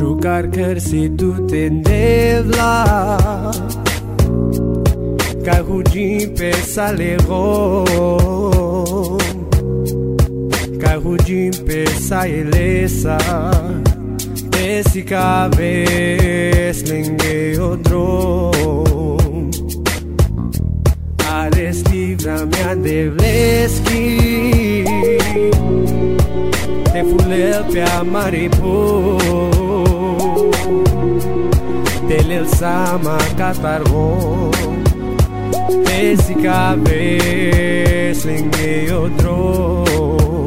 Jucar căr si tu te ndevla Ca hujim pe salero Ca hujim pe saelesa Esi cabes lenge o drum Ales livra mea de vleski Te fulel pe amaripo Te lel sama catargo Esi cabes lenge o drum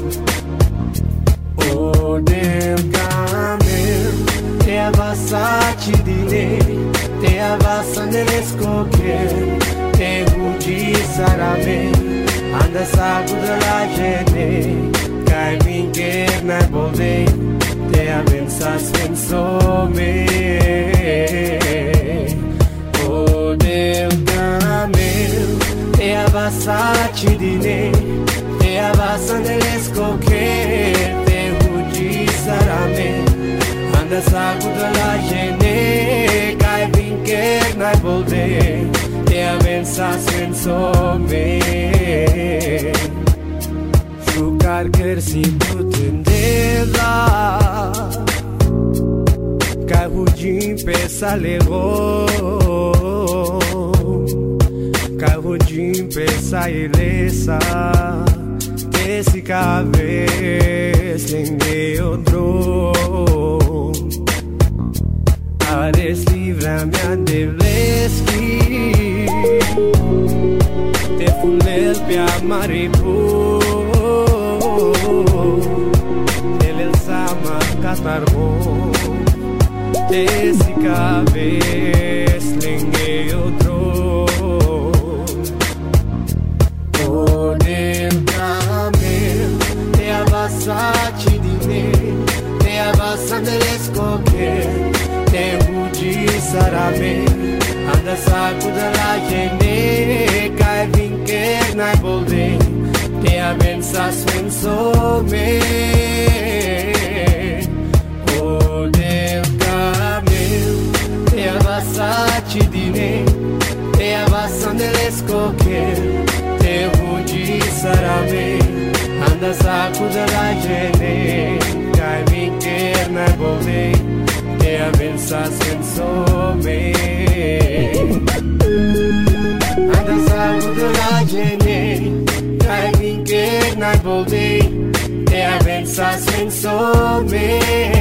O del camel Te avassaci di lei Te avassa nelle scocche Te hugi sarame Anda sagu de la gente Cai mincher na bove Te avensas pensome O del camel Te avassaci di lei Te avassa nelle scocche Te hugi sarame Anda sagu de la gente Cai mincher na bove Te avensas pensome Jucar căr si tu te ndevla Ca hujim pe salero Ca hujim pe saelesa Te si cabes lenge o drum Ares livra mea de vleski Te fulel pe amaripo Te lel sama catargo Te si cabes lenge o drum O del camel Te avassaci di me Te avassa nelle scocche Te hugi sarame Anda sacu de la gente Cai vincher n-ai bolde Te avensas pensome O del camel Te avassaci di me Te avassa nelle scocche Te hugi sarame Anda sacu de la gente Cai vincher n-ai bolde Te avensas pensome Anda sagu de la gente Cai vincher n-ai bolde Te avensas pensome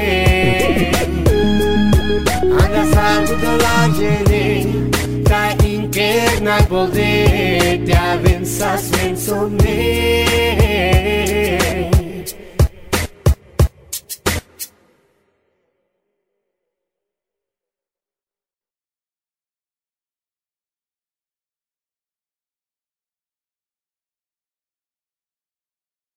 Anda sagu de la gente Cai vincher n-ai bolde Te avensas pensome